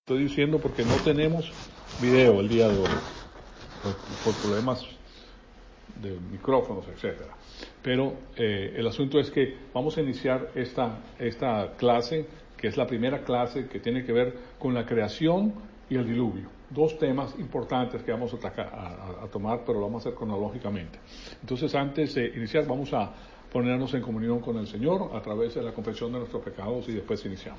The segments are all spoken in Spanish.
Estoy diciendo porque no tenemos video el día de hoy, por problemas de micrófonos, etcétera. Pero el asunto es que vamos a iniciar esta clase, que es la primera clase que tiene que ver con la creación y el diluvio. Dos temas importantes que vamos a tomar, pero lo vamos a hacer cronológicamente. Entonces, antes de iniciar, vamos a ponernos en comunión con el Señor a través de la confesión de nuestros pecados y después iniciamos.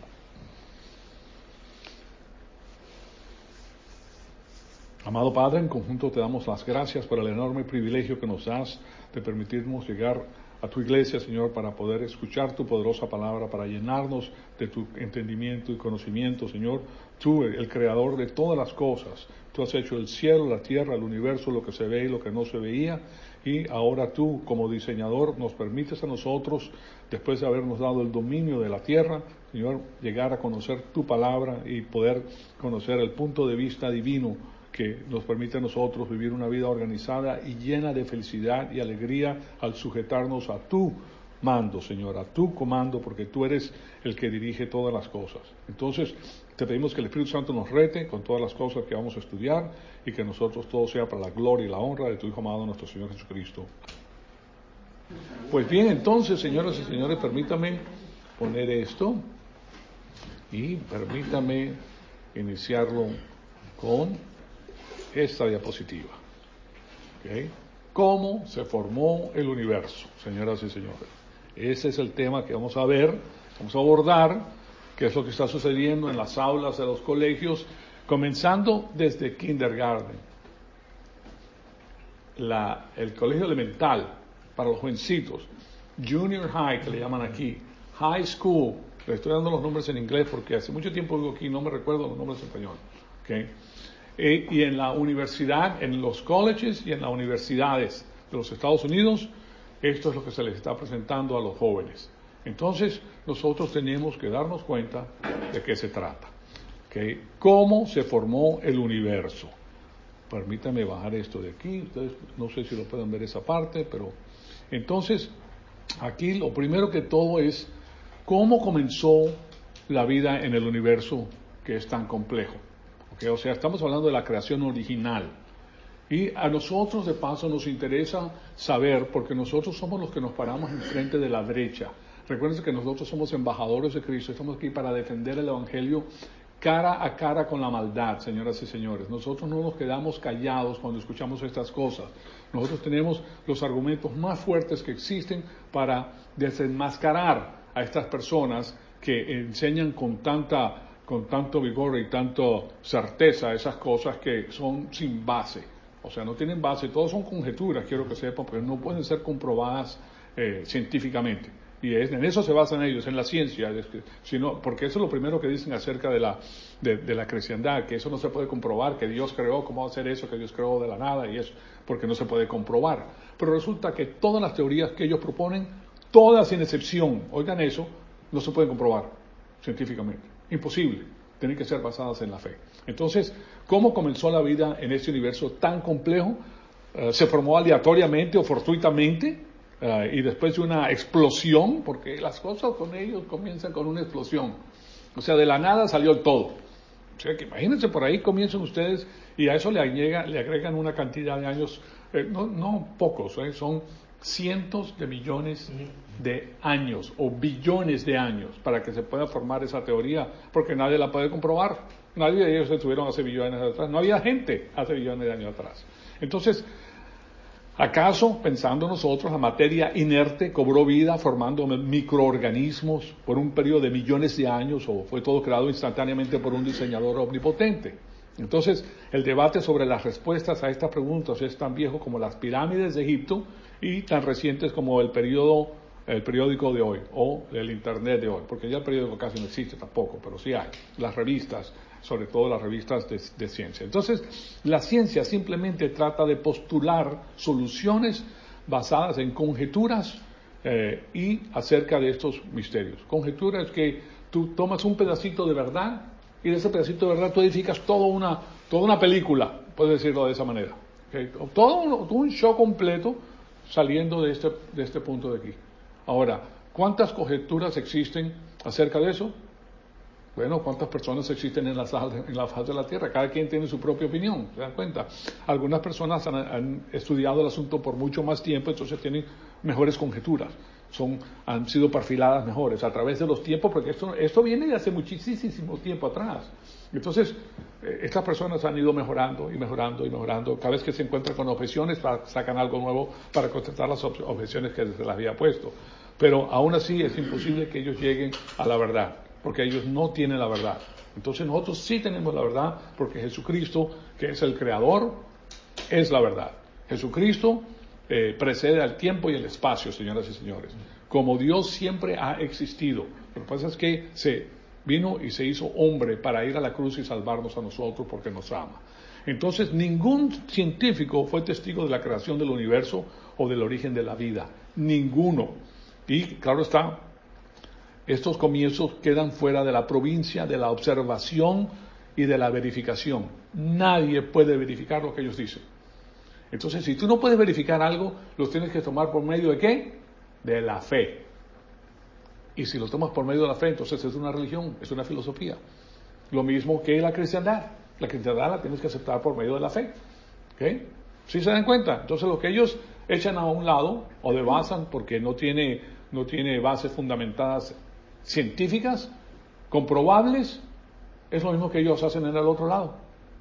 Amado Padre, en conjunto te damos las gracias por el enorme privilegio que nos das de permitirnos llegar a tu iglesia, Señor, para poder escuchar tu poderosa palabra, para llenarnos de tu entendimiento y conocimiento, Señor. Tú, el creador de todas las cosas, tú has hecho el cielo, la tierra, el universo, lo que se ve y lo que no se veía, y ahora tú, como diseñador, nos permites a nosotros, después de habernos dado el dominio de la tierra, Señor, llegar a conocer tu palabra y poder conocer el punto de vista divino que nos permite a nosotros vivir una vida organizada y llena de felicidad y alegría al sujetarnos a tu mando, Señor, a tu comando, porque tú eres el que dirige todas las cosas. Entonces, te pedimos que el Espíritu Santo nos rete con todas las cosas que vamos a estudiar y que nosotros todo sea para la gloria y la honra de tu Hijo amado, nuestro Señor Jesucristo. Pues bien, entonces, señoras y señores, permítame poner esto y permítame iniciarlo con esta diapositiva. ¿Okay? ¿Cómo se formó el universo, señoras y señores? Ese es el tema que vamos a ver, vamos a abordar, qué es lo que está sucediendo en las aulas de los colegios, comenzando desde kindergarten, el colegio elemental para los jovencitos, junior high, que le llaman aquí, high school. Le estoy dando los nombres en inglés porque hace mucho tiempo vivo aquí y no me recuerdo los nombres en español. ¿Okay? Y en la universidad, en los colleges y en las universidades de los Estados Unidos, esto es lo que se les está presentando a los jóvenes. Entonces, nosotros tenemos que darnos cuenta de qué se trata. ¿Okay? ¿Cómo se formó el universo? Permítanme bajar esto de aquí. Ustedes no sé si lo pueden ver esa parte, pero entonces, aquí lo primero que todo es cómo comenzó la vida en el universo que es tan complejo. Okay, o sea, estamos hablando de la creación original. Y a nosotros, de paso, nos interesa saber, porque nosotros somos los que nos paramos enfrente de la brecha. Recuerden que nosotros somos embajadores de Cristo, estamos aquí para defender el Evangelio cara a cara con la maldad, señoras y señores. Nosotros no nos quedamos callados cuando escuchamos estas cosas. Nosotros tenemos los argumentos más fuertes que existen para desenmascarar a estas personas que enseñan con tanto vigor y tanto certeza esas cosas que son sin base. O sea, no tienen base, todos son conjeturas, quiero que sepan, porque no pueden ser comprobadas científicamente. Y en eso se basan ellos, en la ciencia, porque eso es lo primero que dicen acerca de la cristiandad, que eso no se puede comprobar, que Dios creó, ¿cómo va a ser eso? Que Dios creó de la nada y eso, porque no se puede comprobar. Pero resulta que todas las teorías que ellos proponen, todas sin excepción, oigan eso, no se pueden comprobar científicamente. Imposible, tienen que ser basadas en la fe. Entonces, ¿cómo comenzó la vida en este universo tan complejo? ¿Se formó aleatoriamente o fortuitamente? Y después de una explosión, porque las cosas con ellos comienzan con una explosión. O sea, de la nada salió el todo. O sea, que imagínense, por ahí comienzan ustedes y a eso le agregan una cantidad de años, no pocos, son cientos de millones de años o billones de años para que se pueda formar esa teoría, porque nadie la puede comprobar. Nadie de ellos estuvieron hace billones de años atrás. No había gente hace billones de años atrás. Entonces, ¿acaso, pensando nosotros, la materia inerte cobró vida formando microorganismos por un periodo de millones de años o fue todo creado instantáneamente por un diseñador omnipotente? Entonces, el debate sobre las respuestas a estas preguntas es tan viejo como las pirámides de Egipto y tan recientes como el periódico de hoy o el Internet de hoy, porque ya el periódico casi no existe tampoco, pero sí hay, las revistas, sobre todo las revistas de ciencia. Entonces, la ciencia simplemente trata de postular soluciones basadas en conjeturas y acerca de estos misterios. Conjeturas que tú tomas un pedacito de verdad y de ese pedacito de verdad tú edificas toda una película, puedes decirlo de esa manera. ¿Okay? Todo un show completo saliendo de este punto de aquí. Ahora, ¿cuántas conjeturas existen acerca de eso? Bueno, ¿cuántas personas existen en la faz de la Tierra? Cada quien tiene su propia opinión, ¿se dan cuenta? Algunas personas han estudiado el asunto por mucho más tiempo, entonces tienen mejores conjeturas, han sido perfiladas mejores a través de los tiempos, porque esto viene de hace muchísimo tiempo atrás. Entonces, estas personas han ido mejorando y mejorando y mejorando. Cada vez que se encuentran con objeciones, sacan algo nuevo para contestar las objeciones que se les había puesto. Pero aún así es imposible que ellos lleguen a la verdad, porque ellos no tienen la verdad. Entonces nosotros sí tenemos la verdad, porque Jesucristo, que es el Creador, es la verdad. Jesucristo precede al tiempo y el espacio, señoras y señores. Como Dios siempre ha existido. Lo que pasa es que se vino y se hizo hombre para ir a la cruz y salvarnos a nosotros porque nos ama. Entonces ningún científico fue testigo de la creación del universo o del origen de la vida. Ninguno. Y claro está, estos comienzos quedan fuera de la provincia de la observación y de la verificación. Nadie puede verificar lo que ellos dicen. Entonces, si tú no puedes verificar algo, lo tienes que tomar por medio de ¿qué? De la fe. Y si lo tomas por medio de la fe, entonces es una religión, es una filosofía. Lo mismo que la cristiandad. La cristiandad la tienes que aceptar por medio de la fe. ¿Ok? ¿Sí se dan cuenta? Entonces, lo que ellos echan a un lado o debasan porque no tiene bases fundamentadas científicas, comprobables, es lo mismo que ellos hacen en el otro lado.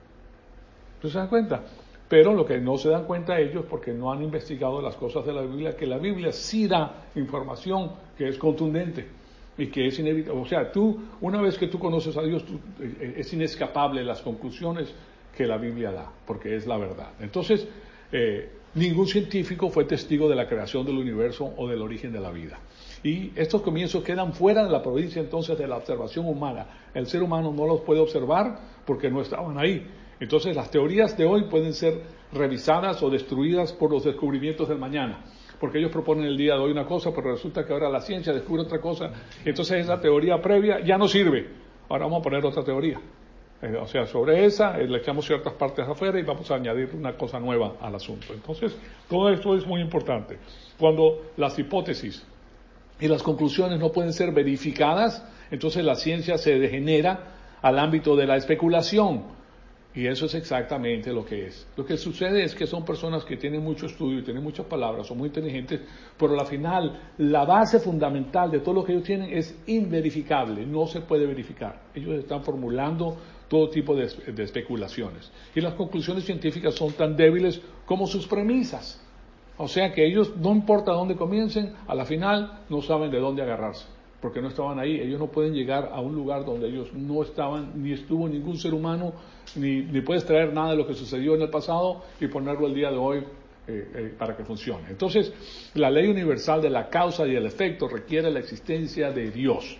¿Sí se dan cuenta? Pero lo que no se dan cuenta ellos, porque no han investigado las cosas de la Biblia, que la Biblia sí da información que es contundente y que es inevitable. O sea, una vez que tú conoces a Dios, es inescapable las conclusiones que la Biblia da, porque es la verdad. Entonces, ningún científico fue testigo de la creación del universo o del origen de la vida. Y estos comienzos quedan fuera de la provincia entonces de la observación humana. El ser humano no los puede observar porque no estaban ahí. Entonces las teorías de hoy pueden ser revisadas o destruidas por los descubrimientos del mañana. Porque ellos proponen el día de hoy una cosa, pero resulta que ahora la ciencia descubre otra cosa. Entonces esa teoría previa ya no sirve. Ahora vamos a poner otra teoría. O sea, sobre esa le echamos ciertas partes afuera y vamos a añadir una cosa nueva al asunto. Entonces, todo esto es muy importante. Cuando las hipótesis y las conclusiones no pueden ser verificadas, entonces la ciencia se degenera al ámbito de la especulación. Y eso es exactamente lo que es. Lo que sucede es que son personas que tienen mucho estudio y tienen muchas palabras, son muy inteligentes, pero al final la base fundamental de todo lo que ellos tienen es inverificable, no se puede verificar. Ellos están formulando todo tipo de especulaciones. Y las conclusiones científicas son tan débiles como sus premisas. O sea que ellos, no importa dónde comiencen, a la final no saben de dónde agarrarse, porque no estaban ahí. Ellos no pueden llegar a un lugar donde ellos no estaban, ni estuvo ningún ser humano, ni puedes traer nada de lo que sucedió en el pasado y ponerlo el día de hoy para que funcione. Entonces, la ley universal de la causa y el efecto requiere la existencia de Dios.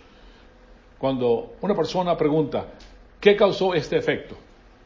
Cuando una persona pregunta, ¿qué causó este efecto?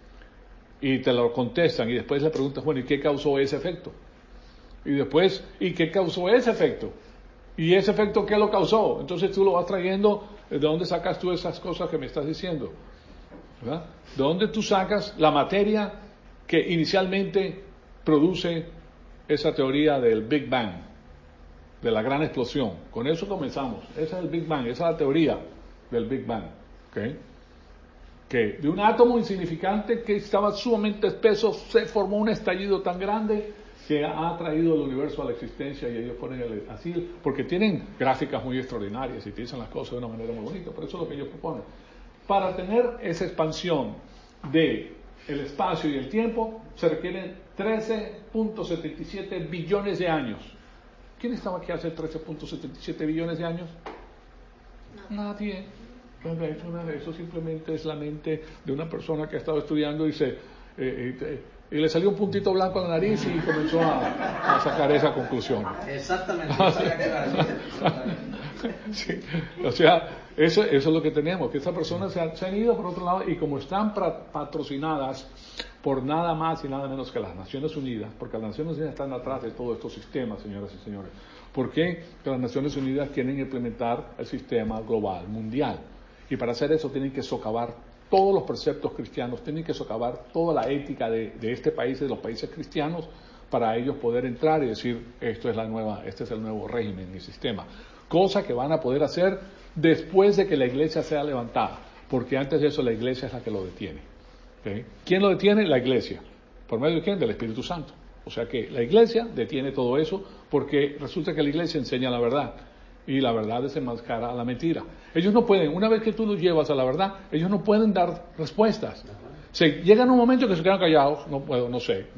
Y te lo contestan y después le preguntas, bueno, ¿y qué causó ese efecto? Y después, ¿y qué causó ese efecto? ¿Y ese efecto qué lo causó? Entonces tú lo vas trayendo, ¿de dónde sacas tú esas cosas que me estás diciendo? ¿Verdad? ¿De dónde tú sacas la materia que inicialmente produce esa teoría del Big Bang, de la gran explosión? Con eso comenzamos. Esa es el Big Bang, esa es la teoría del Big Bang. ¿Okay? Que de un átomo insignificante que estaba sumamente espeso se formó un estallido tan grande que ha traído el universo a la existencia, y ellos ponen así, porque tienen gráficas muy extraordinarias y te dicen las cosas de una manera muy bonita, pero eso es lo que ellos proponen. Para tener esa expansión del espacio y el tiempo se requieren 13.77 billones de años. ¿Quién estaba aquí hace 13.77 billones de años? Nadie. Eso simplemente es la mente de una persona que ha estado estudiando y le salió un puntito blanco en la nariz y comenzó a sacar esa conclusión. Exactamente. Sí, o sea, eso es lo que tenemos, que estas personas se han ido por otro lado, y como están patrocinadas por nada más y nada menos que las Naciones Unidas, porque las Naciones Unidas están atrás de todos estos sistemas, señoras y señores. ¿Por qué? Porque las Naciones Unidas quieren implementar el sistema global, mundial, y para hacer eso tienen que socavar todos los preceptos cristianos, tienen que socavar toda la ética de este país, de los países cristianos, para ellos poder entrar y decir, este es el nuevo régimen y sistema. Cosa que van a poder hacer después de que la iglesia sea levantada. porque antes de eso la iglesia es la que lo detiene. ¿Okay? ¿Quién lo detiene? La iglesia. ¿Por medio de quién? Del Espíritu Santo. O sea que la iglesia detiene todo eso porque resulta que la iglesia enseña la verdad y la verdad desenmascara la mentira. Ellos no pueden, una vez que tú los llevas a la verdad, ellos no pueden dar respuestas. Llegan un momento que se quedan callados, no puedo, no sé.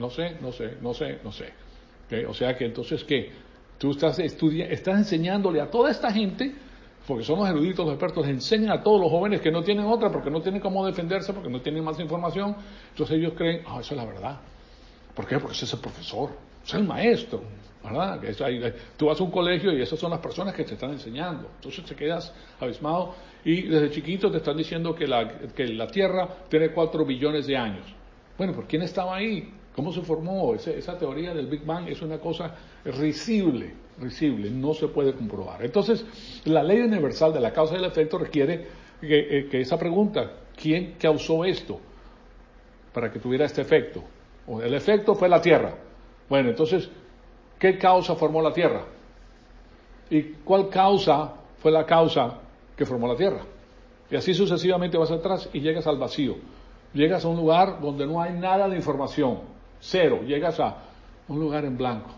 ¿Okay? O sea que entonces, ¿qué? Tú estás enseñándole a toda esta gente, porque son los eruditos, los expertos, les enseñan a todos los jóvenes que no tienen otra, porque no tienen cómo defenderse, porque no tienen más información. Entonces ellos creen, eso es la verdad. ¿Por qué? Porque ese es el profesor, ese es el maestro, ¿verdad? Tú vas a un colegio y esas son las personas que te están enseñando. Entonces te quedas abismado y desde chiquito te están diciendo que la Tierra tiene 4 billones de años. Bueno, ¿por quién estaba ahí? ¿Cómo se formó? Esa teoría del Big Bang es una cosa risible, no se puede comprobar. Entonces, la ley universal de la causa y el efecto requiere que esa pregunta, ¿quién causó esto para que tuviera este efecto? El efecto fue la Tierra. Bueno, entonces, ¿qué causa formó la Tierra? ¿Y cuál causa fue la causa que formó la Tierra? Y así sucesivamente vas atrás y llegas al vacío. Llegas a un lugar donde no hay nada de información. Cero. Llegas a un lugar en blanco.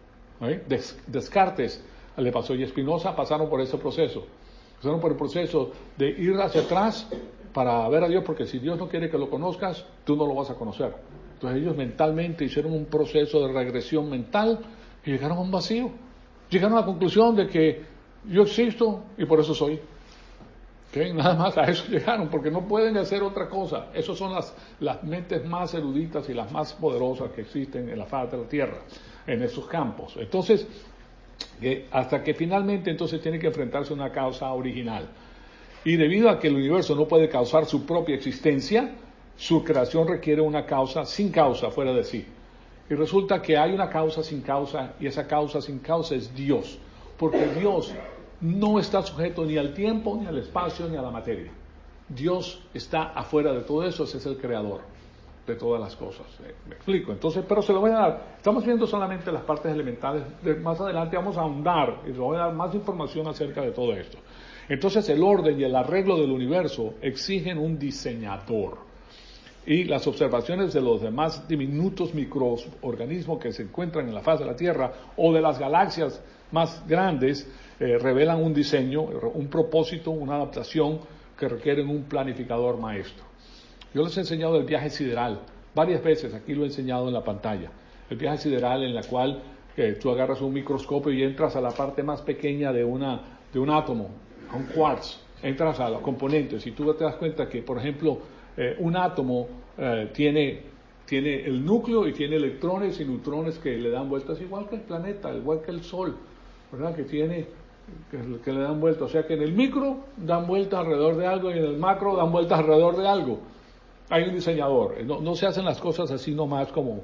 Descartes le pasó y Spinoza pasaron por ese proceso. Pasaron por el proceso de ir hacia atrás para ver a Dios, porque si Dios no quiere que lo conozcas, tú no lo vas a conocer. Entonces ellos mentalmente hicieron un proceso de regresión mental y llegaron a un vacío. Llegaron a la conclusión de que yo existo y por eso soy. ¿Okay? Nada más a eso llegaron, porque no pueden hacer otra cosa. Esas son las mentes más eruditas y las más poderosas que existen en la faz de la Tierra, en esos campos. Entonces, hasta que finalmente entonces tiene que enfrentarse a una causa original. Y debido a que el universo no puede causar su propia existencia, su creación requiere una causa sin causa fuera de sí. Y resulta que hay una causa sin causa, y esa causa sin causa es Dios. Porque Dios no está sujeto ni al tiempo, ni al espacio, ni a la materia. Dios está afuera de todo eso, ese es el creador de todas las cosas. Me explico. Entonces, pero se lo voy a dar. Estamos viendo solamente las partes elementales. Más adelante vamos a ahondar y le voy a dar más información acerca de todo esto. Entonces, el orden y el arreglo del universo exigen un diseñador. Y las observaciones de los demás diminutos microorganismos que se encuentran en la faz de la Tierra o de las galaxias más grandes revelan un diseño, un propósito, una adaptación que requieren un planificador maestro. Yo les he enseñado el viaje sideral varias veces, aquí lo he enseñado en la pantalla. El viaje sideral en la cual tú agarras un microscopio y entras a la parte más pequeña de un átomo, a un quartz, entras a los componentes y tú te das cuenta que, por ejemplo, un átomo tiene el núcleo y tiene electrones y neutrones que le dan vueltas igual que el planeta, igual que el Sol, ¿verdad? Que le dan vueltas. O sea que en el micro dan vueltas alrededor de algo y en el macro dan vueltas alrededor de algo. Hay un diseñador. No se hacen las cosas así nomás como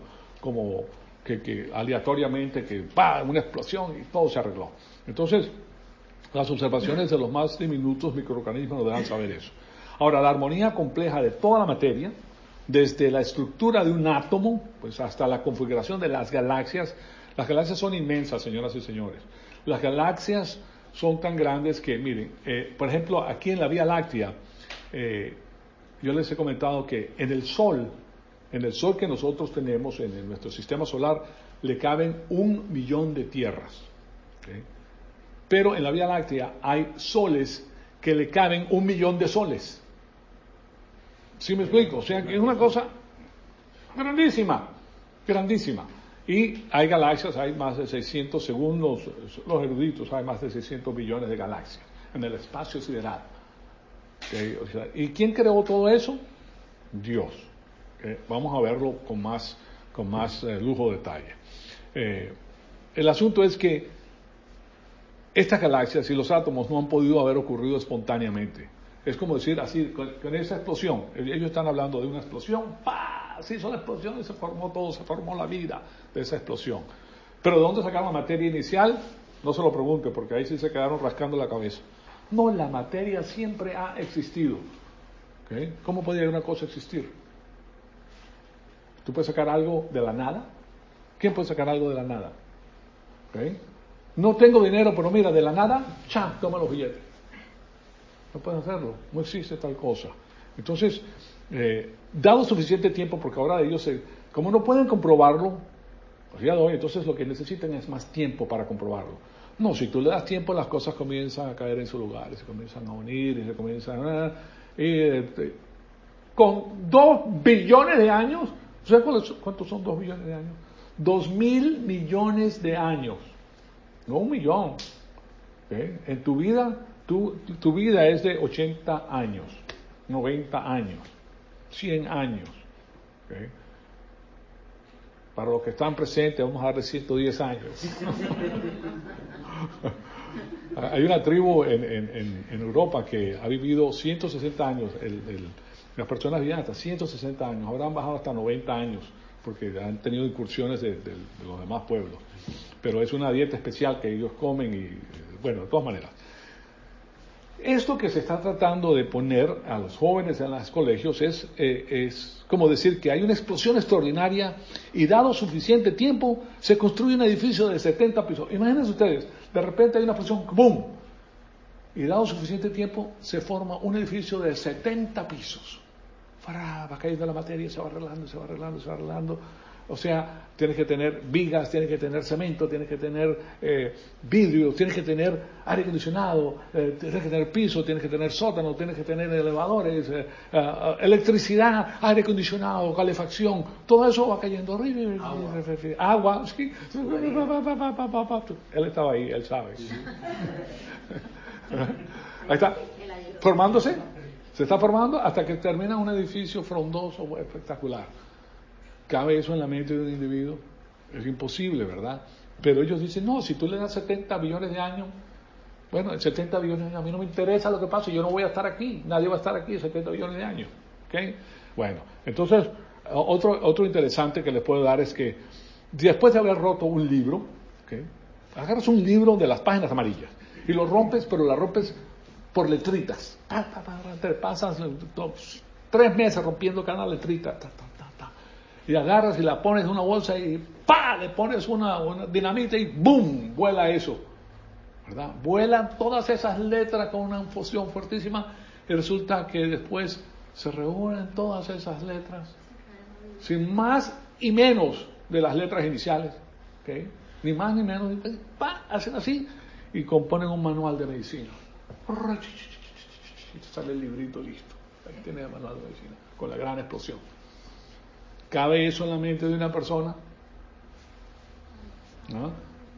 que aleatoriamente, que una explosión y todo se arregló. Entonces, las observaciones de los más diminutos microorganismos nos dejan saber eso. Ahora, la armonía compleja de toda la materia, desde la estructura de un átomo, pues hasta la configuración de las galaxias son inmensas, señoras y señores. Las galaxias son tan grandes que, miren, por ejemplo, aquí en la Vía Láctea, yo les he comentado que en el Sol que nosotros tenemos, en nuestro sistema solar, le caben 1 millón de tierras. ¿Okay? Pero en la Vía Láctea hay soles que le caben 1 millón de soles. ¿Sí me explico? O sea, que es una cosa grandísima. Y hay galaxias, hay más de 600, según los eruditos, hay más de 600 billones de galaxias en el espacio sideral. ¿Okay? O sea, ¿y quién creó todo eso? Dios. ¿Okay? Vamos a verlo con más lujo de detalle. El asunto es que estas galaxias y los átomos no han podido haber ocurrido espontáneamente. Es como decir así, con esa explosión. Ellos están hablando de una explosión. ¡Pah! Se hizo la explosión y se formó todo, se formó la vida de esa explosión. Pero ¿de dónde sacaron la materia inicial? No se lo pregunte, porque ahí sí se quedaron rascando la cabeza. No, la materia siempre ha existido. ¿Okay? ¿Cómo podría una cosa existir? ¿Tú puedes sacar algo de la nada? ¿Quién puede sacar algo de la nada? ¿Okay? No tengo dinero, pero mira, de la nada, ¡cham!, toma los billetes. no pueden hacerlo, no existe tal cosa. Entonces, dado suficiente tiempo, porque ahora ellos, como no pueden comprobarlo, pues ya doy, entonces lo que necesitan es más tiempo para comprobarlo. No, si tú le das tiempo, las cosas comienzan a caer en su lugar, se comienzan a unir, y se comienzan a... con 2 billones de años, ¿sabes cuántos son 2 billones de años? 2.000 millones de años, no 1 millón. ¿Okay? En tu vida, tu vida es de 80 años, 90 años, 100 años. ¿Okay? Para los que están presentes, vamos a darle 110 años. Hay una tribu en Europa que ha vivido 160 años. Las personas viven hasta 160 años, ahora han bajado hasta 90 años, porque han tenido incursiones de los demás pueblos. Pero es una dieta especial que ellos comen y, bueno, de todas maneras. Esto que se está tratando de poner a los jóvenes en los colegios es como decir que hay una explosión extraordinaria y dado suficiente tiempo se construye un edificio de 70 pisos. Imagínense ustedes, de repente hay una explosión, ¡boom! Y dado suficiente tiempo se forma un edificio de 70 pisos. Va cayendo la materia, se va arreglando, se va arreglando, se va arreglando. O sea, tienes que tener vigas, tienes que tener cemento, tienes que tener vidrio, tienes que tener aire acondicionado, tienes que tener piso, tienes que tener sótano, tienes que tener elevadores, electricidad, aire acondicionado, calefacción. Todo eso va cayendo arriba. Agua, sí. Él estaba ahí, él sabe. Ahí está, formándose. Se está formando hasta que termina un edificio frondoso, espectacular. ¿Cabe eso en la mente de un individuo? Es imposible, ¿verdad? Pero ellos dicen, no, si tú le das 70 billones de años, bueno, en 70 billones de años a mí no me interesa lo que pase, yo no voy a estar aquí, nadie va a estar aquí en 70 billones de años. ¿Okay? Bueno, entonces, otro interesante que les puedo dar es que después de haber roto un libro, ¿okay? Agarras un libro de las páginas amarillas y lo rompes, pero la rompes por letritas. Te pasas 3 meses rompiendo cada letrita. Y agarras y la pones en una bolsa y ¡pa! Le pones una dinamita y ¡boom! Vuela eso. ¿Verdad? Vuelan todas esas letras con una fusión fuertísima y resulta que después se reúnen todas esas letras sin más y menos de las letras iniciales. ¿Okay? Ni más ni menos. ¡Pa! Hacen así y componen un manual de medicina. Y sale el librito listo. Ahí tiene el manual de medicina, con la gran explosión. ¿Cabe eso en la mente de una persona? ¿No?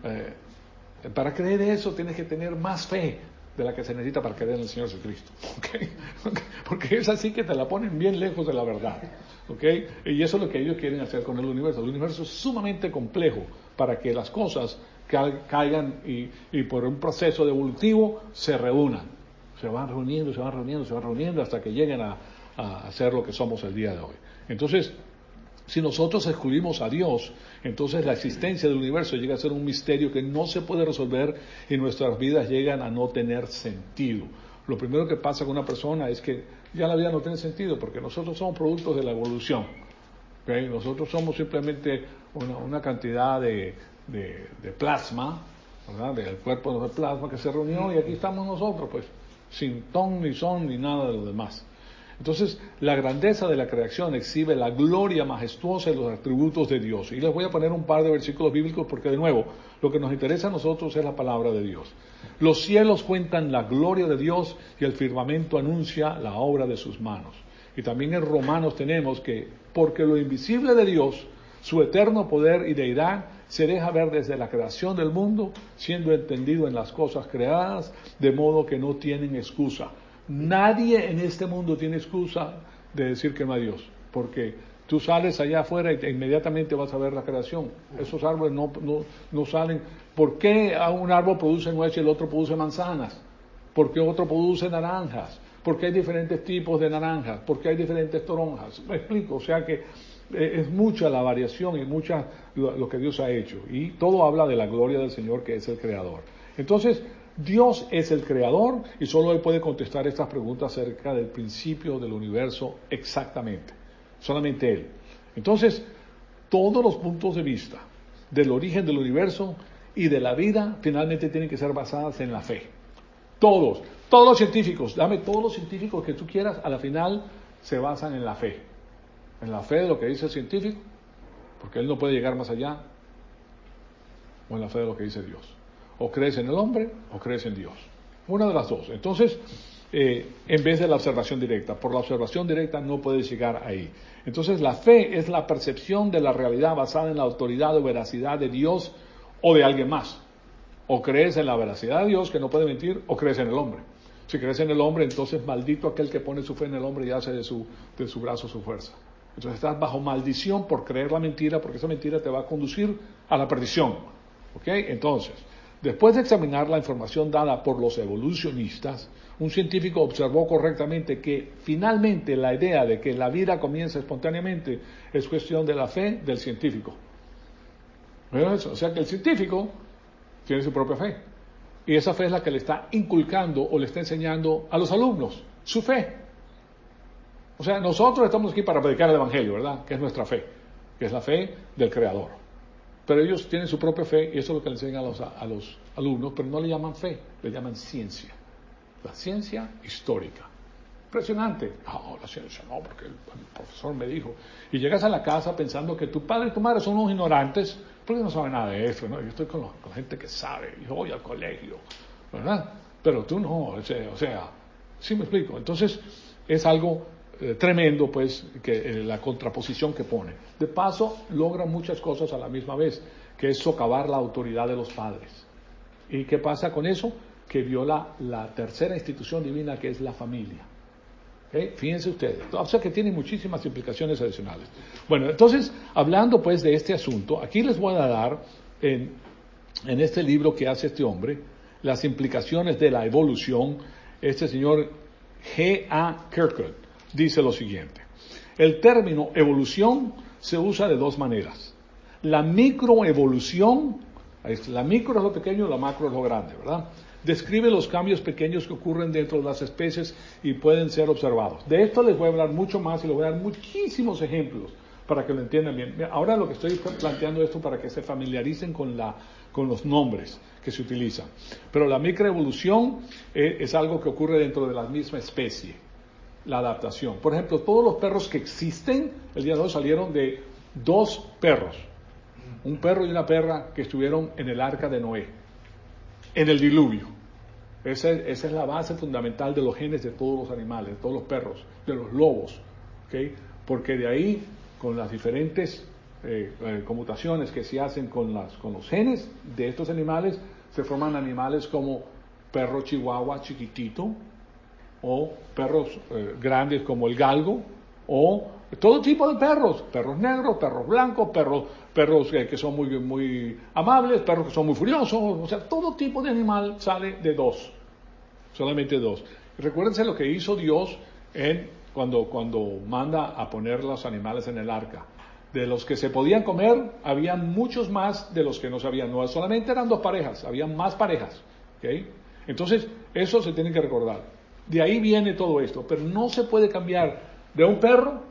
Para creer eso tienes que tener más fe de la que se necesita para creer en el Señor Jesucristo. ¿Okay? Porque es así que te la ponen bien lejos de la verdad. ¿Okay? Y eso es lo que ellos quieren hacer con el universo. El universo es sumamente complejo para que las cosas caigan y por un proceso evolutivo se reúnan. Se van reuniendo, se van reuniendo, se van reuniendo hasta que lleguen a ser lo que somos el día de hoy. Entonces, si nosotros excluimos a Dios, entonces la existencia del universo llega a ser un misterio que no se puede resolver y nuestras vidas llegan a no tener sentido. Lo primero que pasa con una persona es que ya la vida no tiene sentido porque nosotros somos productos de la evolución. ¿Okay? Nosotros somos simplemente una cantidad de plasma, ¿verdad? Del cuerpo de plasma que se reunió y aquí estamos nosotros, pues, sin ton ni son ni nada de lo demás. Entonces, la grandeza de la creación exhibe la gloria majestuosa de los atributos de Dios. Y les voy a poner un par de versículos bíblicos porque, de nuevo, lo que nos interesa a nosotros es la palabra de Dios. Los cielos cuentan la gloria de Dios y el firmamento anuncia la obra de sus manos. Y también en Romanos tenemos que, porque lo invisible de Dios, su eterno poder y deidad, se deja ver desde la creación del mundo, siendo entendido en las cosas creadas, de modo que no tienen excusa. Nadie en este mundo tiene excusa de decir que no hay Dios, porque tú sales allá afuera y inmediatamente vas a ver la creación. Esos árboles no salen. ¿Por qué un árbol produce nueces y el otro produce manzanas? ¿Por qué otro produce naranjas? ¿Por qué hay diferentes tipos de naranjas? ¿Por qué hay diferentes toronjas? Me explico, o sea que es mucha la variación y mucha lo que Dios ha hecho. Y todo habla de la gloria del Señor, que es el Creador. Entonces, Dios es el Creador y solo Él puede contestar estas preguntas acerca del principio del universo exactamente. Solamente Él. Entonces, todos los puntos de vista del origen del universo y de la vida finalmente tienen que ser basadas en la fe. Todos los científicos, dame todos los científicos que tú quieras, a la final se basan en la fe. En la fe de lo que dice el científico, porque él no puede llegar más allá, o en la fe de lo que dice Dios. O crees en el hombre, o crees en Dios. Una de las dos. Entonces, en vez de la observación directa. Por la observación directa no puedes llegar ahí. Entonces, la fe es la percepción de la realidad basada en la autoridad o veracidad de Dios o de alguien más. O crees en la veracidad de Dios, que no puede mentir, o crees en el hombre. Si crees en el hombre, entonces maldito aquel que pone su fe en el hombre y hace de su brazo su fuerza. Entonces estás bajo maldición por creer la mentira, porque esa mentira te va a conducir a la perdición. ¿Ok? Entonces, después de examinar la información dada por los evolucionistas, un científico observó correctamente que finalmente la idea de que la vida comienza espontáneamente es cuestión de la fe del científico. ¿Vieron eso? O sea que el científico tiene su propia fe. Y esa fe es la que le está inculcando o le está enseñando a los alumnos, su fe. O sea, nosotros estamos aquí para predicar el Evangelio, ¿verdad? Que es nuestra fe, que es la fe del Creador. Pero ellos tienen su propia fe y eso es lo que le enseñan a los alumnos, pero no le llaman fe, le llaman ciencia. La ciencia histórica. Impresionante. No, la ciencia no, porque el profesor me dijo. Y llegas a la casa pensando que tu padre y tu madre son unos ignorantes, porque no saben nada de eso, ¿no? Yo estoy con gente que sabe, yo voy al colegio, ¿verdad? Pero tú no, o sea, ¿sí me explico? Entonces, es algo tremendo, pues, que la contraposición que pone. De paso, logra muchas cosas a la misma vez, que es socavar la autoridad de los padres. ¿Y qué pasa con eso? Que viola la tercera institución divina, que es la familia. ¿Okay? Fíjense ustedes. O sea que tiene muchísimas implicaciones adicionales. Bueno, entonces, hablando pues de este asunto, aquí les voy a dar en este libro que hace este hombre, las implicaciones de la evolución. Este señor G.A. Kirkwood dice lo siguiente: el término evolución se usa de dos maneras. La microevolución, la micro es lo pequeño, la macro es lo grande, ¿verdad? Describe los cambios pequeños que ocurren dentro de las especies y pueden ser observados. De esto les voy a hablar mucho más y les voy a dar muchísimos ejemplos para que lo entiendan bien. Ahora lo que estoy planteando esto para que se familiaricen con los nombres que se utilizan. Pero la microevolución es algo que ocurre dentro de la misma especie. La adaptación. Por ejemplo, todos los perros que existen el día de hoy salieron de dos perros. Un perro y una perra que estuvieron en el arca de Noé, en el diluvio. Esa es la base fundamental de los genes de todos los animales, de todos los perros, de los lobos. ¿Okay? Porque de ahí, con las diferentes conmutaciones que se hacen con los genes de estos animales, se forman animales como perro chihuahua chiquitito, o perros grandes como el galgo, o todo tipo de perros negros, perros blancos, perros que son muy, muy amables, perros que son muy furiosos, o sea, todo tipo de animal sale de dos, solamente dos. Recuérdense lo que hizo Dios cuando manda a poner los animales en el arca. De los que se podían comer, había muchos más de los que no sabían. No solamente eran dos parejas, había más parejas. ¿Okay? Entonces, eso se tiene que recordar. De ahí viene todo esto, pero no se puede cambiar de un perro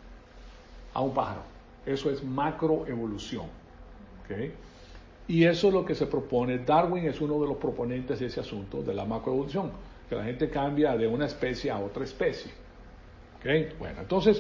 a un pájaro. Eso es macroevolución. ¿Okay? Y eso es lo que se propone. Darwin es uno de los proponentes de ese asunto, de la macroevolución, que la gente cambia de una especie a otra especie. ¿Okay? Bueno, entonces,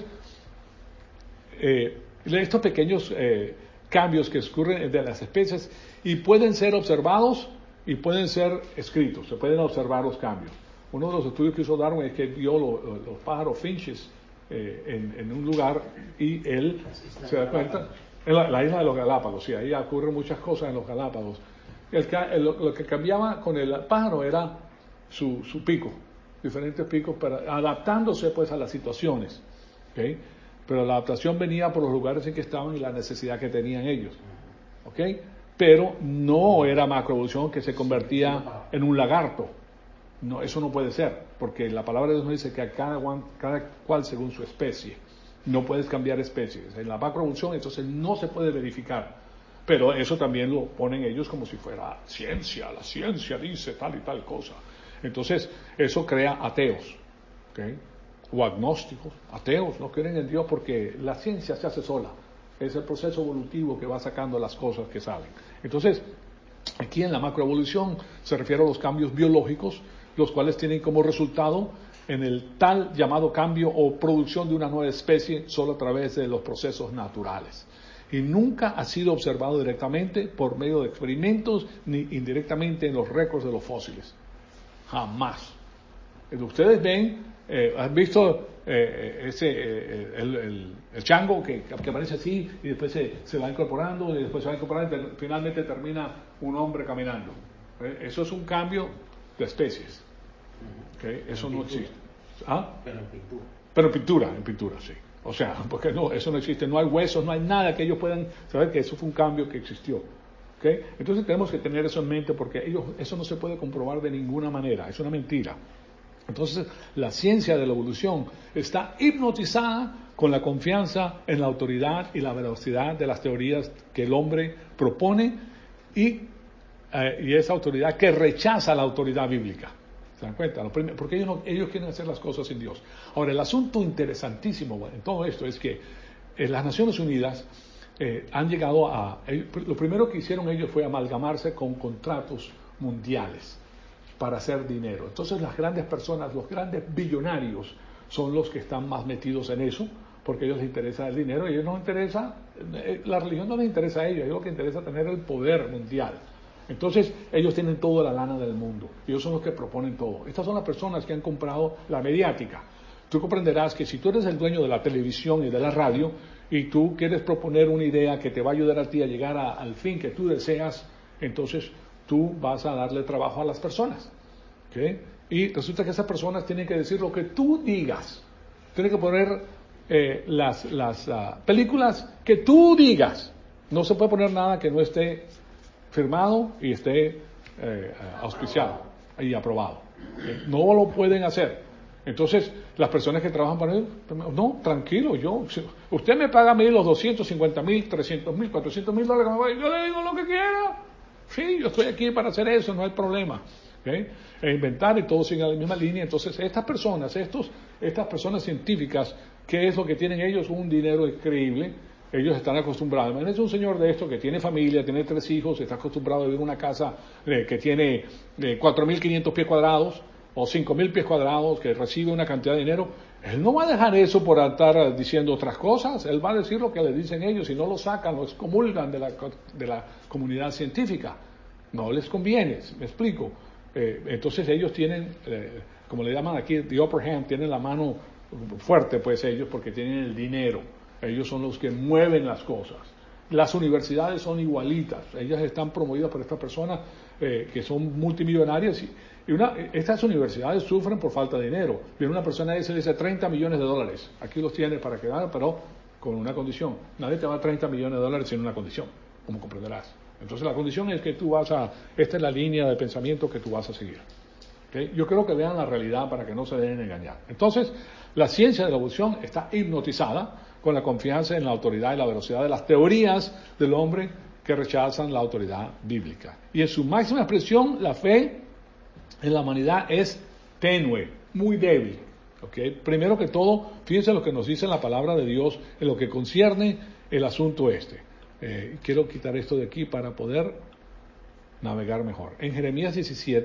estos pequeños cambios que ocurren de las especies y pueden ser observados y pueden ser escritos, se pueden observar los cambios. Uno de los estudios que hizo Darwin es que vio los pájaros finches en un lugar y él se da cuenta, en la isla de los Galápagos, sí, ahí ocurren muchas cosas en los Galápagos. Lo que cambiaba con el pájaro era su pico, diferentes picos, adaptándose pues a las situaciones. ¿Okay? Pero la adaptación venía por los lugares en que estaban y la necesidad que tenían ellos. ¿Okay? Pero no era macroevolución que se convertía en un lagarto. No, eso no puede ser, porque la palabra de Dios nos dice que a cada cual según su especie. No puedes cambiar especies. En la macroevolución entonces no se puede verificar. Pero eso también lo ponen ellos como si fuera ciencia. La ciencia dice tal y tal cosa. Entonces eso crea ateos. ¿Okay? O agnósticos. Ateos no creen en Dios porque la ciencia se hace sola. Es el proceso evolutivo que va sacando las cosas que salen. Entonces, aquí en la macroevolución se refiere a los cambios biológicos los cuales tienen como resultado en el tal llamado cambio o producción de una nueva especie solo a través de los procesos naturales. Y nunca ha sido observado directamente por medio de experimentos ni indirectamente en los récords de los fósiles. Jamás. Ustedes ven, ¿han visto el chango que aparece así y después se va incorporando y después se va incorporando y finalmente termina un hombre caminando? Eso es un cambio de especies. ¿Okay? Eso no existe. ¿Ah? Pero en pintura. Pero en pintura, sí. O sea, porque no, eso no existe, no hay huesos, no hay nada que ellos puedan saber que eso fue un cambio que existió. ¿Okay? Entonces tenemos que tener eso en mente porque eso no se puede comprobar de ninguna manera, es una mentira. Entonces la ciencia de la evolución está hipnotizada con la confianza en la autoridad y la veracidad de las teorías que el hombre propone y esa autoridad que rechaza la autoridad bíblica. ¿Se dan cuenta? Porque ellos quieren hacer las cosas sin Dios. Ahora, el asunto interesantísimo en todo esto es que las Naciones Unidas han llegado lo primero que hicieron ellos fue amalgamarse con contratos mundiales para hacer dinero. Entonces las grandes personas, los grandes billonarios son los que están más metidos en eso, porque a ellos les interesa el dinero, y a ellos no les interesa, la religión no les interesa a ellos, a ellos les interesa tener el poder mundial. Entonces ellos tienen toda la lana del mundo, ellos son los que proponen todo. Estas son las personas que han comprado la mediática. Tú comprenderás que si tú eres el dueño de la televisión y de la radio y tú quieres proponer una idea que te va a ayudar a ti a llegar al fin que tú deseas, entonces tú vas a darle trabajo a las personas. ¿Okay? Y resulta que esas personas tienen que decir lo que tú digas. Tienen que poner las películas que tú digas. No se puede poner nada que no esté firmado y esté auspiciado y aprobado. No lo pueden hacer. Entonces, las personas que trabajan para ellos, no, tranquilo, usted me paga a mí los 250,000, 300,000, 400,000 dólares, yo le digo lo que quiera. Sí, yo estoy aquí para hacer eso, no hay problema. ¿Okay? E inventar y todo sigue la misma línea. Entonces, estas personas científicas, ¿qué es lo que tienen ellos? Un dinero increíble. Ellos están acostumbrados. Imagínense un señor de esto que tiene familia, tiene 3 hijos, está acostumbrado a vivir en una casa que tiene 4.500 pies cuadrados o 5.000 pies cuadrados, que recibe una cantidad de dinero. Él no va a dejar eso por estar diciendo otras cosas. Él va a decir lo que le dicen ellos y no lo sacan, lo excomulgan de la comunidad científica. No les conviene, me explico. Entonces ellos tienen, como le llaman aquí, the upper hand, tienen la mano fuerte, pues ellos, porque tienen el dinero. Ellos son los que mueven las cosas. Las universidades son igualitas. Ellas están promovidas por estas personas que son multimillonarias. Estas universidades sufren por falta de dinero. Viene una persona y se dice 30 millones de dólares. Aquí los tienes para quedar, pero con una condición. Nadie te va a 30 millones de dólares sin una condición, como comprenderás. Entonces la condición es que esta es la línea de pensamiento que tú vas a seguir. ¿Okay? Yo creo que vean la realidad para que no se dejen engañar. Entonces, la ciencia de la evolución está hipnotizada con la confianza en la autoridad y la veracidad de las teorías del hombre que rechazan la autoridad bíblica. Y en su máxima expresión, la fe en la humanidad es tenue, muy débil. ¿Okay? Primero que todo, fíjense lo que nos dice la palabra de Dios en lo que concierne el asunto este. Quiero quitar esto de aquí para poder navegar mejor. En Jeremías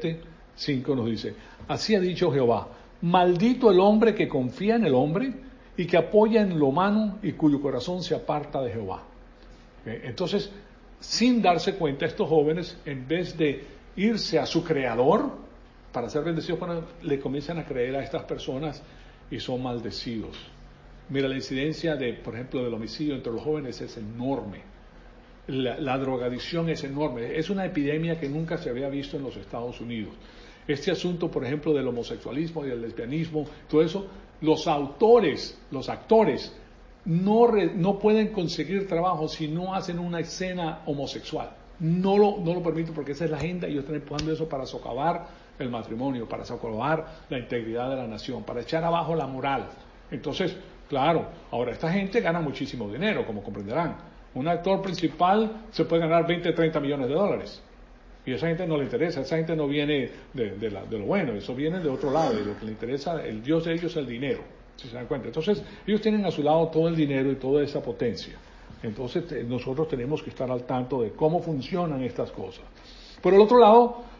17:5 nos dice: así ha dicho Jehová, maldito el hombre que confía en el hombre y que apoya en lo humano y cuyo corazón se aparta de Jehová. Entonces, sin darse cuenta, estos jóvenes, en vez de irse a su creador para ser bendecidos, le comienzan a creer a estas personas y son maldecidos. Mira, la incidencia por ejemplo, del homicidio entre los jóvenes es enorme. La drogadicción es enorme. Es una epidemia que nunca se había visto en los Estados Unidos. Este asunto, por ejemplo, del homosexualismo y del lesbianismo, todo eso, los actores, no pueden conseguir trabajo si no hacen una escena homosexual. No lo permiten porque esa es la agenda y ellos están empujando eso para socavar el matrimonio, para socavar la integridad de la nación, para echar abajo la moral. Entonces, claro, ahora esta gente gana muchísimo dinero, como comprenderán. Un actor principal se puede ganar 20, 30 millones de dólares. Y a esa gente no le interesa, esa gente no viene de lo bueno, eso viene de otro lado. Y lo que le interesa, el Dios de ellos es el dinero, si se dan cuenta. Entonces, ellos tienen a su lado todo el dinero y toda esa potencia. Entonces, nosotros tenemos que estar al tanto de cómo funcionan estas cosas. Por el otro lado,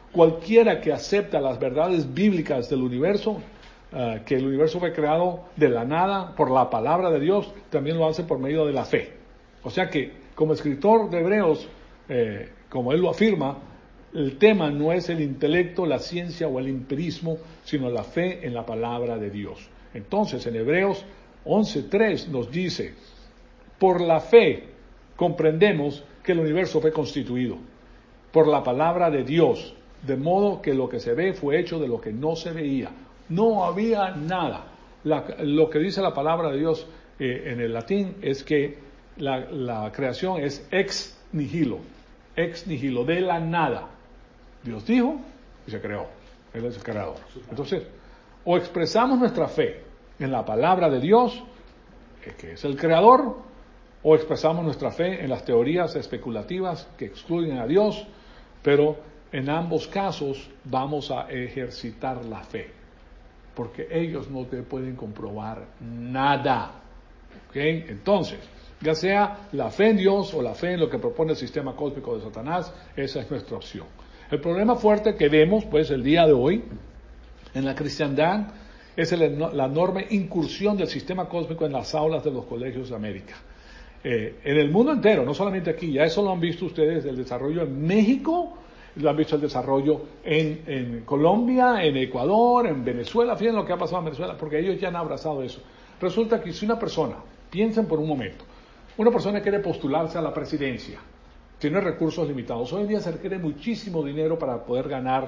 Cualquiera que acepta las verdades bíblicas del universo, que el universo fue creado de la nada por la palabra de Dios, también lo hace por medio de la fe. O sea que, como escritor de Hebreos, como él lo afirma, el tema no es el intelecto, la ciencia o el empirismo, sino la fe en la palabra de Dios. Entonces, en Hebreos 11:3 nos dice: por la fe comprendemos que el universo fue constituido por la palabra de Dios, de modo que lo que se ve fue hecho de lo que no se veía. No había nada. Lo que dice la palabra de Dios en el latín es que la creación es ex nihilo, de la nada. Dios dijo y se creó. Él es el creador. Entonces, o expresamos nuestra fe en la palabra de Dios, que es el creador, o expresamos nuestra fe en las teorías especulativas que excluyen a Dios, pero en ambos casos vamos a ejercitar la fe, porque ellos no te pueden comprobar nada. ¿Ok? Entonces, ya sea la fe en Dios o la fe en lo que propone el sistema cósmico de Satanás, esa es nuestra opción. El problema fuerte que vemos, pues, el día de hoy en la cristiandad es la enorme incursión del sistema cósmico en las aulas de los colegios de América. En el mundo entero, no solamente aquí, ya eso lo han visto ustedes, el desarrollo en México, lo han visto el desarrollo en Colombia, en Ecuador, en Venezuela. Fíjense lo que ha pasado en Venezuela, porque ellos ya han abrazado eso. Resulta que si una persona, piensen por un momento, una persona quiere postularse a la presidencia, tiene recursos limitados. Hoy en día se requiere muchísimo dinero para poder ganar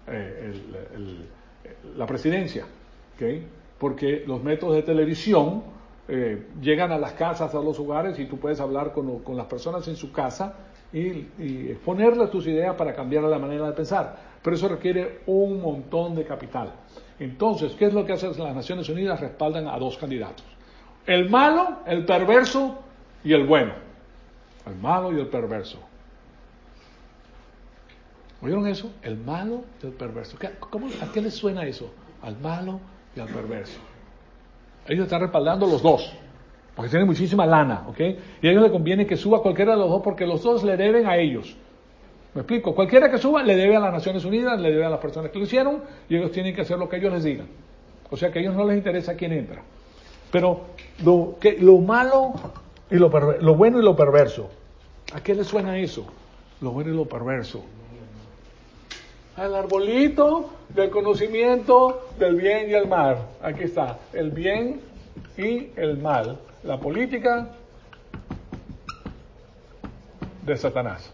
la presidencia, ¿okay? Porque los métodos de televisión llegan a las casas, a los hogares, y tú puedes hablar con las personas en su casa y exponerles tus ideas para cambiar la manera de pensar. Pero eso requiere un montón de capital. Entonces, ¿qué es lo que hacen las Naciones Unidas? Respaldan a dos candidatos: el malo, el perverso y el bueno. El malo y el perverso. ¿Oyeron eso? El malo y el perverso. ¿A qué les suena eso? Al malo y al perverso. Ellos están respaldando los dos, porque tienen muchísima lana, ¿ok? Y a ellos les conviene que suba cualquiera de los dos, porque los dos le deben a ellos. ¿Me explico? Cualquiera que suba le debe a las Naciones Unidas, le debe a las personas que lo hicieron, y ellos tienen que hacer lo que ellos les digan. O sea que a ellos no les interesa quién entra. Pero lo malo y lo bueno y lo perverso, ¿a qué les suena eso? Lo bueno y lo perverso. Al arbolito del conocimiento del bien y el mal. Aquí está, el bien y el mal. La política de Satanás.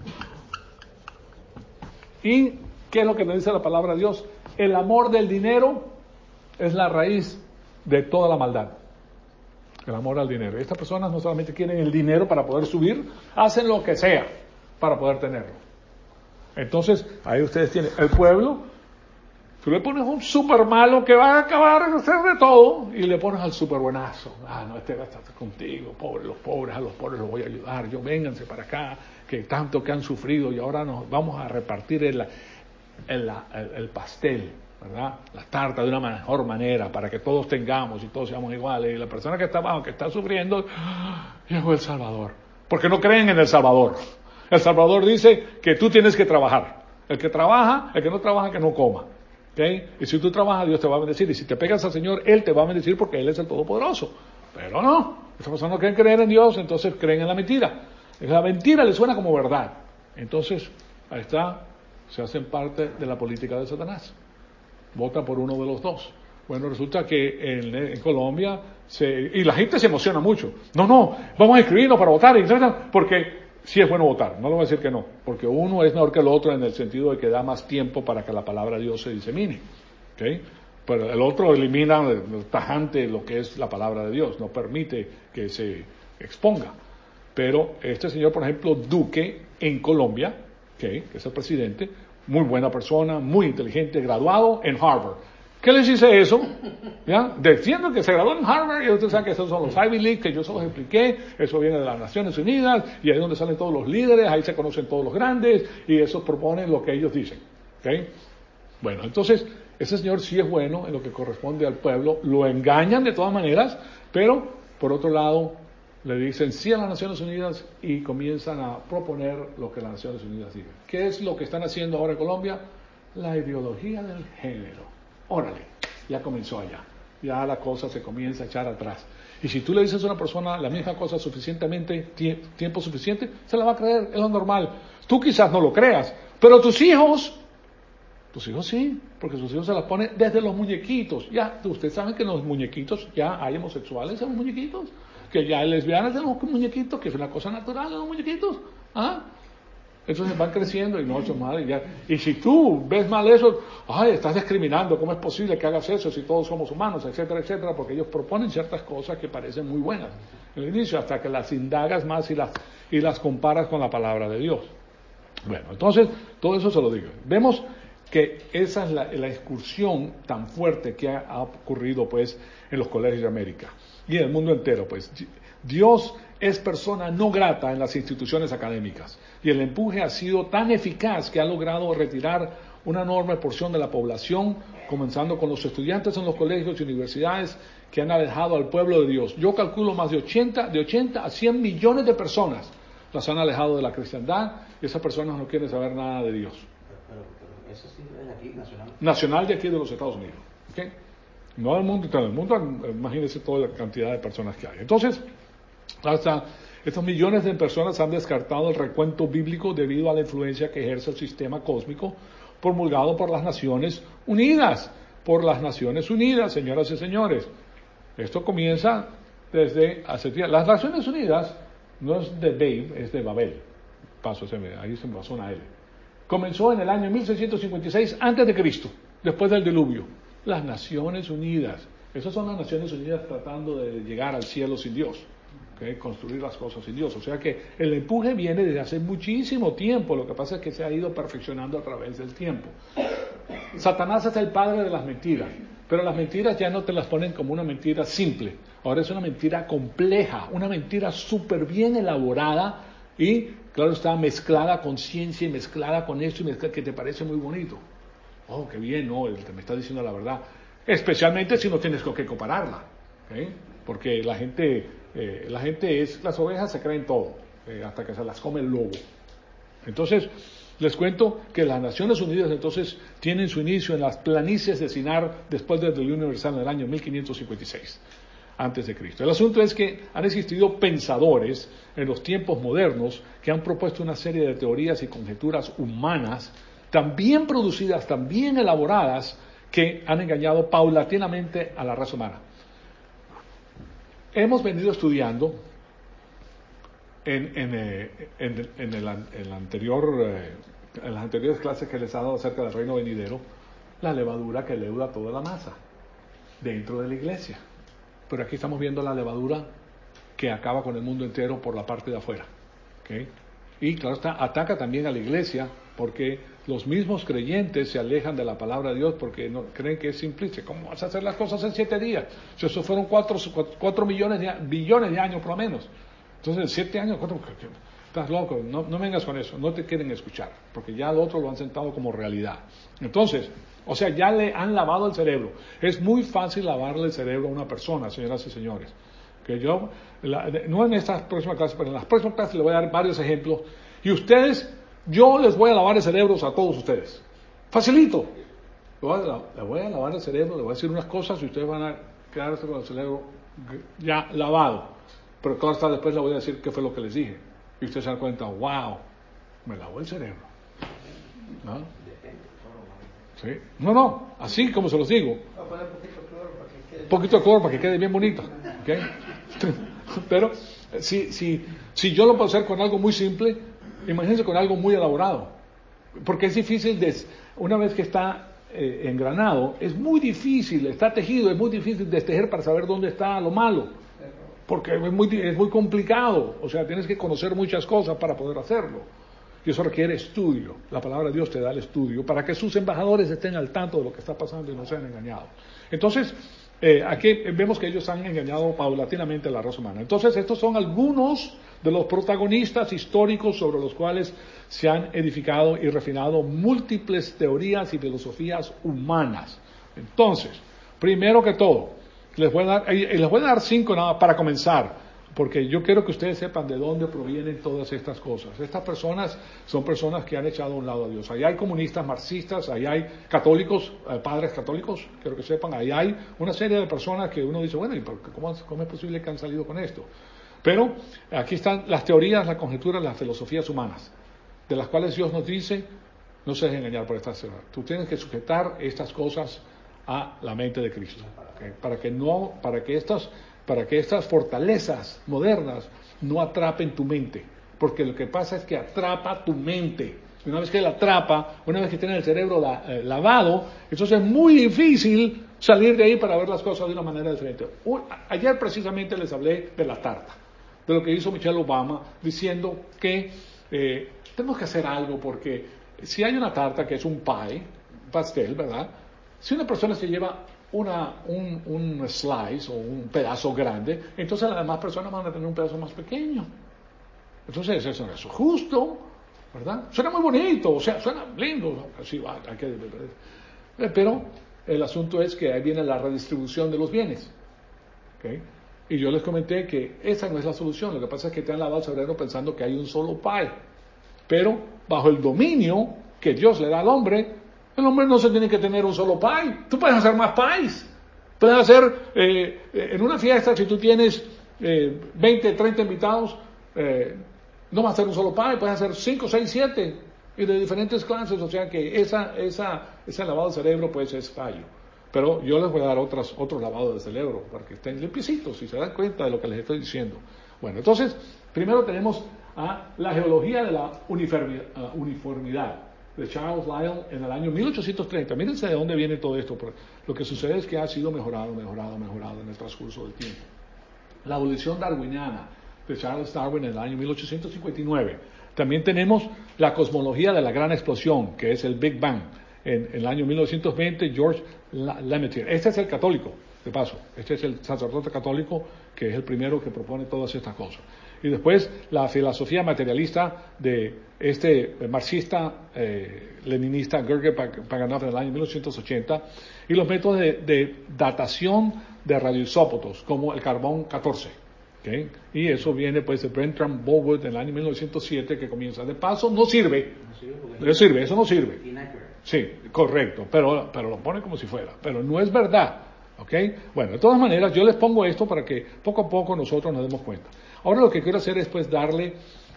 ¿Y qué es lo que nos dice la palabra de Dios? El amor del dinero es la raíz de toda la maldad. El amor al dinero. Estas personas no solamente quieren el dinero para poder subir, hacen lo que sea para poder tenerlo. Entonces, ahí ustedes tienen el pueblo. Tú le pones un súper malo que va a acabar de hacer de todo, y le pones al súper buenazo. No, este va a estar contigo, a los pobres los voy a ayudar. Vénganse para acá, que tanto que han sufrido, y ahora nos vamos a repartir el pastel, ¿verdad? La tarta de una mejor manera, para que todos tengamos y todos seamos iguales. Y la persona que está abajo, que está sufriendo, llegó el Salvador. Porque no creen en el Salvador. El Salvador dice que tú tienes que trabajar. El que trabaja, el que no trabaja, que no coma. ¿Okay? Y si tú trabajas, Dios te va a bendecir. Y si te pegas al Señor, Él te va a bendecir, porque Él es el Todopoderoso. Pero no, estas personas no quieren creer en Dios, entonces creen en la mentira. La mentira les suena como verdad. Entonces, ahí está, se hacen parte de la política de Satanás. Votan por uno de los dos. Bueno, resulta que en Colombia, y la gente se emociona mucho. No, vamos a inscribirnos para votar, porque sí es bueno votar, no le voy a decir que no, porque uno es mejor que el otro en el sentido de que da más tiempo para que la palabra de Dios se disemine. ¿Okay? Pero el otro elimina tajante lo que es la palabra de Dios, no permite que se exponga. Pero este señor, por ejemplo, Duque, en Colombia, que es el presidente, muy buena persona, muy inteligente, graduado en Harvard. ¿Qué les dice eso? ¿Ya? Diciendo que se graduó en Harvard, y ustedes saben que esos son los Ivy League, que yo se los expliqué, eso viene de las Naciones Unidas, y ahí es donde salen todos los líderes, ahí se conocen todos los grandes, y eso proponen lo que ellos dicen. ¿Okay? Bueno, entonces, ese señor sí es bueno en lo que corresponde al pueblo, lo engañan de todas maneras, pero, por otro lado, le dicen sí a las Naciones Unidas y comienzan a proponer lo que las Naciones Unidas digan. ¿Qué es lo que están haciendo ahora en Colombia? La ideología del género. Órale, ya comenzó allá. Ya la cosa se comienza a echar atrás. Y si tú le dices a una persona la misma cosa suficientemente, tiempo suficiente, se la va a creer, es lo normal. Tú quizás no lo creas, pero tus hijos sí, porque sus hijos se las ponen desde los muñequitos. Ya, ustedes saben que en los muñequitos ya hay homosexuales en los muñequitos, que ya hay lesbianas en los muñequitos, que es una cosa natural en los muñequitos. ¿Ah? Entonces van creciendo y no, eso madre, ya. Y si tú ves mal eso, ay, estás discriminando, ¿cómo es posible que hagas eso si todos somos humanos, etcétera, etcétera? Porque ellos proponen ciertas cosas que parecen muy buenas en el inicio, hasta que las indagas más y las comparas con la palabra de Dios. Bueno, entonces, todo eso se lo digo. Vemos que esa es la excursión tan fuerte que ha ocurrido, pues, en los colegios de América y en el mundo entero, pues. Dios es persona no grata en las instituciones académicas y el empuje ha sido tan eficaz que ha logrado retirar una enorme porción de la población, comenzando con los estudiantes en los colegios y universidades que han alejado al pueblo de Dios. Yo calculo más de 80 a 100 millones de personas las han alejado de la cristiandad y esas personas no quieren saber nada de Dios. Pero eso sí es aquí, nacional. Nacional de aquí de los Estados Unidos. ¿Okay? No del mundo, todo el mundo, imagínense toda la cantidad de personas que hay. Entonces, hasta estos millones de personas han descartado el recuento bíblico debido a la influencia que ejerce el sistema cósmico promulgado por las Naciones Unidas. Por las Naciones Unidas, señoras y señores. Esto comienza desde hace tiempo. Las Naciones Unidas no es de Babe, es de Babel. Ahí se me pasó una L. Comenzó en el año 1656 antes de Cristo, después del diluvio. Las Naciones Unidas. Esas son las Naciones Unidas tratando de llegar al cielo sin Dios. ¿Okay? Construir las cosas sin Dios. O sea que el empuje viene desde hace muchísimo tiempo. Lo que pasa es que se ha ido perfeccionando a través del tiempo. Satanás es el padre de las mentiras. Pero las mentiras ya no te las ponen como una mentira simple. Ahora es una mentira compleja. Una mentira súper bien elaborada. Y, claro, está mezclada con ciencia y mezclada con esto y mezclada que te parece muy bonito. Oh, qué bien, no, él te me está diciendo la verdad. Especialmente si no tienes con qué compararla. ¿Okay? Porque la gente las ovejas se creen todo, hasta que se las come el lobo. Entonces, les cuento que las Naciones Unidas entonces tienen su inicio en las planicies de Sinar después del diluvio universal en el año 1556. Antes de Cristo. El asunto es que han existido pensadores en los tiempos modernos que han propuesto una serie de teorías y conjeturas humanas tan bien producidas, tan bien elaboradas, que han engañado paulatinamente a la raza humana. Hemos venido estudiando en las anteriores clases que les he dado acerca del reino venidero, la levadura que leuda toda la masa dentro de la iglesia. Pero aquí estamos viendo la levadura que acaba con el mundo entero por la parte de afuera. ¿Okay? Y claro está, ataca también a la iglesia porque los mismos creyentes se alejan de la palabra de Dios porque no, creen que es simplista. ¿Cómo vas a hacer las cosas en 7 días? Si eso fueron 4 billones de años por lo menos. Entonces en 7 años, estás loco, no vengas con eso, no te quieren escuchar, porque ya al otro lo han sentado como realidad. Entonces, o sea, ya le han lavado el cerebro. Es muy fácil lavarle el cerebro a una persona, señoras y señores. Que yo, no en estas próximas clases, pero en las próximas clases les voy a dar varios ejemplos. Y yo les voy a lavar el cerebro a todos ustedes. Facilito. Les voy a lavar el cerebro, les voy a decir unas cosas y ustedes van a quedarse con el cerebro ya lavado. Pero claro está, después les voy a decir qué fue lo que les dije. Y ustedes se dan cuenta, wow, me lavó el cerebro. ¿No? ¿Sí? No, así como se los digo. Un poquito de cloro para que quede bien bonito. ¿Okay? Pero si yo lo puedo hacer con algo muy simple, imagínense con algo muy elaborado. Porque es difícil, una vez que está engranado, es muy difícil, está tejido, es muy difícil destejer para saber dónde está lo malo. Porque es muy complicado. O sea, tienes que conocer muchas cosas para poder hacerlo. Y eso requiere estudio. La palabra de Dios te da el estudio para que sus embajadores estén al tanto de lo que está pasando y no sean engañados. Entonces, aquí vemos que ellos han engañado paulatinamente a la raza humana. Entonces, estos son algunos de los protagonistas históricos sobre los cuales se han edificado y refinado múltiples teorías y filosofías humanas. Entonces, primero que todo, les voy a dar 5 nada para comenzar. porque yo quiero que ustedes sepan de dónde provienen todas estas cosas. Estas personas son personas que han echado a un lado a Dios. Ahí hay comunistas, marxistas, ahí hay católicos, padres católicos, quiero que sepan, ahí hay una serie de personas que uno dice, bueno, ¿y cómo es posible que han salido con esto? Pero aquí están las teorías, las conjeturas, las filosofías humanas, de las cuales Dios nos dice, no se dejen engañar por estas cosas. Tú tienes que sujetar estas cosas a la mente de Cristo, ¿okay? Para que estas fortalezas modernas no atrapen tu mente, porque lo que pasa es que atrapa tu mente. Una vez que la atrapa, una vez que tiene el cerebro lavado, entonces es muy difícil salir de ahí para ver las cosas de una manera diferente. Ayer precisamente les hablé de la tarta, de lo que hizo Michelle Obama, diciendo que tenemos que hacer algo, porque si hay una tarta que es un pie, un pastel, ¿verdad? Si una persona se lleva un slice o un pedazo grande, entonces las demás personas van a tener un pedazo más pequeño. Entonces eso no es justo, ¿verdad? Suena muy bonito, o sea, suena lindo, así, pero el asunto es que ahí viene la redistribución de los bienes, ¿okay? Y yo les comenté que esa no es la solución. Lo que pasa es que te han lavado el cerebro pensando que hay un solo pie, pero bajo el dominio que Dios le da al hombre, el hombre no se tiene que tener un solo pie. Tú puedes hacer más pies. Puedes hacer, en una fiesta, si tú tienes 20, 30 invitados, no va a ser un solo pie, puedes hacer 5, 6, 7, y de diferentes clases. O sea que ese lavado de cerebro pues es fallo. Pero yo les voy a dar otros lavados de cerebro para que estén limpiecitos y se dan cuenta de lo que les estoy diciendo. Bueno, entonces, primero tenemos a la geología de la uniformidad de Charles Lyell en el año 1830. Mírense de dónde viene todo esto. Lo que sucede es que ha sido mejorado en el transcurso del tiempo. La evolución darwiniana de Charles Darwin en el año 1859. También tenemos la cosmología de la gran explosión, que es el Big Bang. En el año 1920, George Lemaitre. Este es el católico, de paso. Este es el sacerdote católico que es el primero que propone todas estas cosas. Y después la filosofía materialista de este marxista, leninista Georgy Paganov en el año 1980, y los métodos de datación de radioisótopos, como el carbón 14. ¿Okay? Y eso viene pues de Bertram Bolwood en el año 1907, que comienza. De paso, no sirve. Eso no sirve. Sí, correcto, pero lo pone como si fuera. Pero no es verdad. ¿Okay? Bueno, de todas maneras, yo les pongo esto para que poco a poco nosotros nos demos cuenta. Ahora lo que quiero hacer es pues darle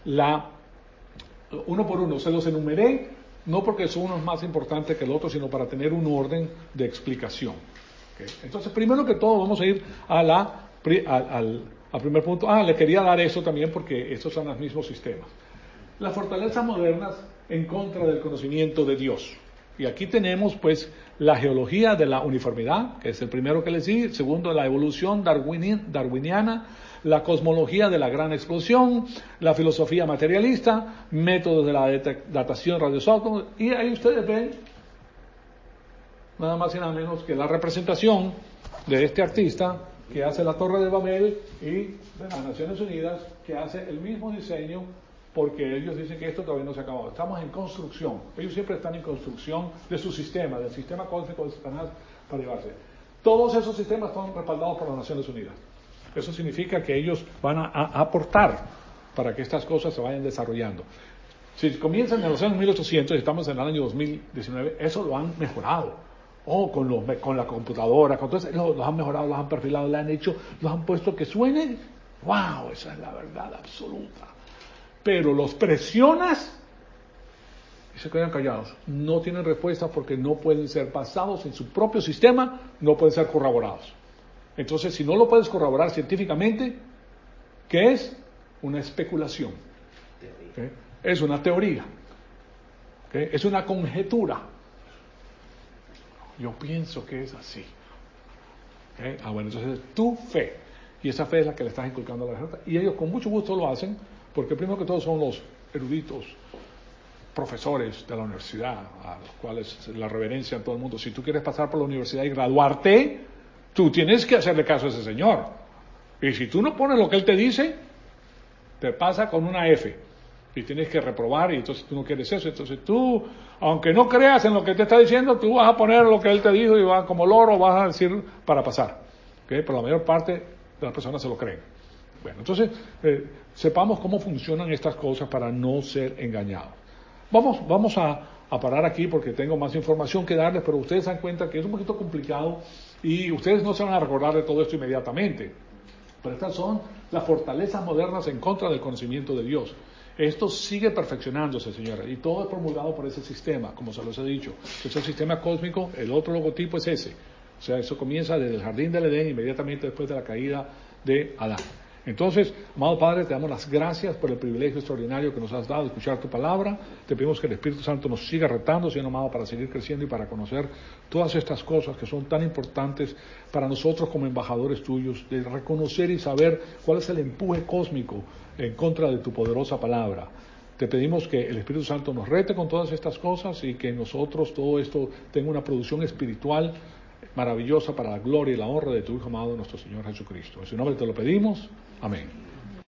uno por uno. Se los enumeré, no porque uno es más importante que el otro, sino para tener un orden de explicación. ¿Okay? Entonces, primero que todo, vamos a ir al primer punto. Le quería dar eso también porque estos son los mismos sistemas. Las fortalezas modernas en contra del conocimiento de Dios. Y aquí tenemos pues la geología de la uniformidad, que es el primero que les di. El segundo, la evolución darwiniana, la cosmología de la gran explosión, la filosofía materialista, métodos de la datación radioisótopa. Y ahí ustedes ven nada más y nada menos que la representación de este artista que hace la Torre de Babel y de las Naciones Unidas, que hace el mismo diseño, porque ellos dicen que esto todavía no se ha acabado. Estamos en construcción. Ellos siempre están en construcción de su sistema, del sistema cósmico de Satanás, para llevarse. Todos esos sistemas son respaldados por las Naciones Unidas. Eso significa que ellos van a aportar para que estas cosas se vayan desarrollando. Si comienzan en los años 1800 y estamos en el año 2019, eso lo han mejorado. Con la computadora, con todo eso, los han mejorado, los han perfilado, los han puesto que suenen. ¡Wow! Esa es la verdad absoluta. Pero los presionas y se quedan callados. No tienen respuesta porque no pueden ser basados en su propio sistema, no pueden ser corroborados. Entonces, si no lo puedes corroborar científicamente, ¿qué es? Una especulación. ¿Okay? Es una teoría. ¿Okay? Es una conjetura. Yo pienso que es así. ¿Okay? Bueno, entonces tu fe, y esa fe es la que le estás inculcando a la gente, y ellos con mucho gusto lo hacen, porque primero que todo son los eruditos profesores de la universidad, a los cuales la reverencia a todo el mundo. Si tú quieres pasar por la universidad y graduarte, tú tienes que hacerle caso a ese señor. Y si tú no pones lo que él te dice, te pasa con una F. Y tienes que reprobar, y entonces tú no quieres eso. Entonces tú, aunque no creas en lo que te está diciendo, tú vas a poner lo que él te dijo y como loro vas a decir para pasar. ¿Okay? Pero la mayor parte de las personas se lo creen. Bueno, entonces, sepamos cómo funcionan estas cosas para no ser engañados. Vamos a parar aquí porque tengo más información que darles, pero ustedes se dan cuenta que es un poquito complicado y ustedes no se van a recordar de todo esto inmediatamente. Pero estas son las fortalezas modernas en contra del conocimiento de Dios. Esto sigue perfeccionándose, señores, y todo es promulgado por ese sistema, como se los he dicho. Es el sistema cósmico, el otro logotipo es ese. O sea, eso comienza desde el jardín del Edén, inmediatamente después de la caída de Adán. Entonces, amado Padre, te damos las gracias por el privilegio extraordinario que nos has dado de escuchar tu palabra. Te pedimos que el Espíritu Santo nos siga retando, Señor amado, para seguir creciendo y para conocer todas estas cosas que son tan importantes para nosotros como embajadores tuyos, de reconocer y saber cuál es el empuje cósmico en contra de tu poderosa palabra. Te pedimos que el Espíritu Santo nos rete con todas estas cosas y que en nosotros todo esto tenga una producción espiritual maravillosa para la gloria y la honra de tu Hijo amado, nuestro Señor Jesucristo. En su nombre te lo pedimos. Amén.